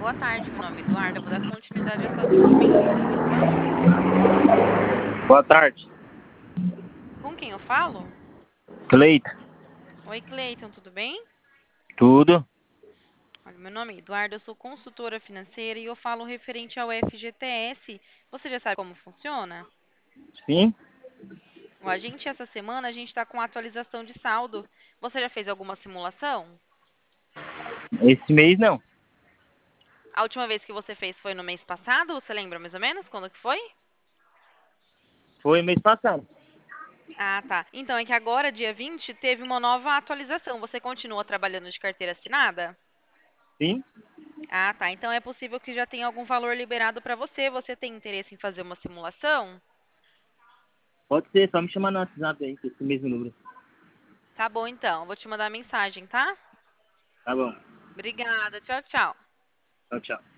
Boa tarde, meu nome é Eduardo. Eu vou dar continuidade ao seu atendimento. Com quem eu falo? Boa tarde. Com quem eu falo? Cleita. Oi, Cleiton, tudo bem? Tudo? Olha, meu nome é Eduardo, eu sou consultora financeira e eu falo referente ao FGTS. Você já sabe como funciona? Sim? Essa semana, a gente está com atualização de saldo. Você já fez alguma simulação? Esse mês não. A última vez que você fez foi no mês passado? Você lembra mais ou menos quando que foi? Foi mês passado. Ah, tá. Então, é que agora, dia 20, teve uma nova atualização. Você continua trabalhando de carteira assinada? Sim? Ah, tá. Então é possível que já tenha algum valor liberado para você. Você tem interesse em fazer uma simulação? Pode ser, só me chamar no WhatsApp aí, esse mesmo número. Tá bom, então. Vou te mandar mensagem, tá? Tá bom. Obrigada. Tchau, tchau. Tchau, tchau.